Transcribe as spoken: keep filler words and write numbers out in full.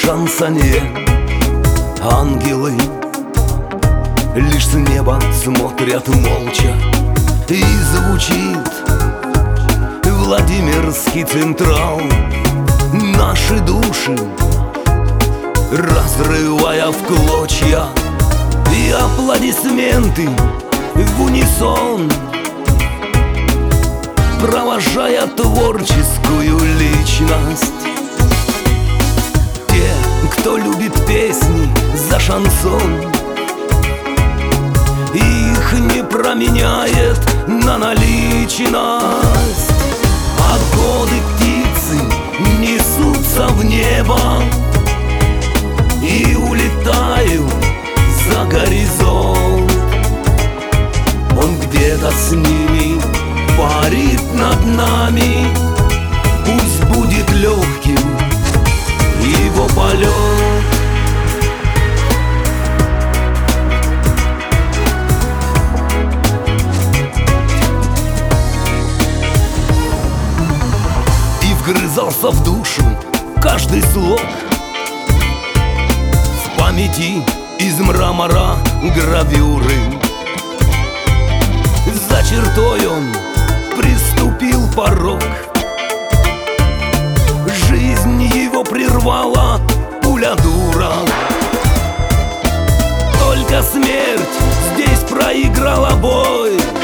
шансонье. Ангелы лишь с неба смотрят молча, и звучит Владимирский Централ. Наши души разрывая в клочья, и аплодисменты в унисон, провожая творческую личность. Те, кто любит песни за шансон, их не променяет на наличность. А годы птицы несутся в небо и улетают за горизонт. Он где-то с ними парит над нами. Пусть будет легким его полет. И вгрызался в душу каждый слог. В памяти из мрамора гравюры. За чертой он приступил порог. Жизнь его прервала пуля дура. Только смерть здесь проиграла бой.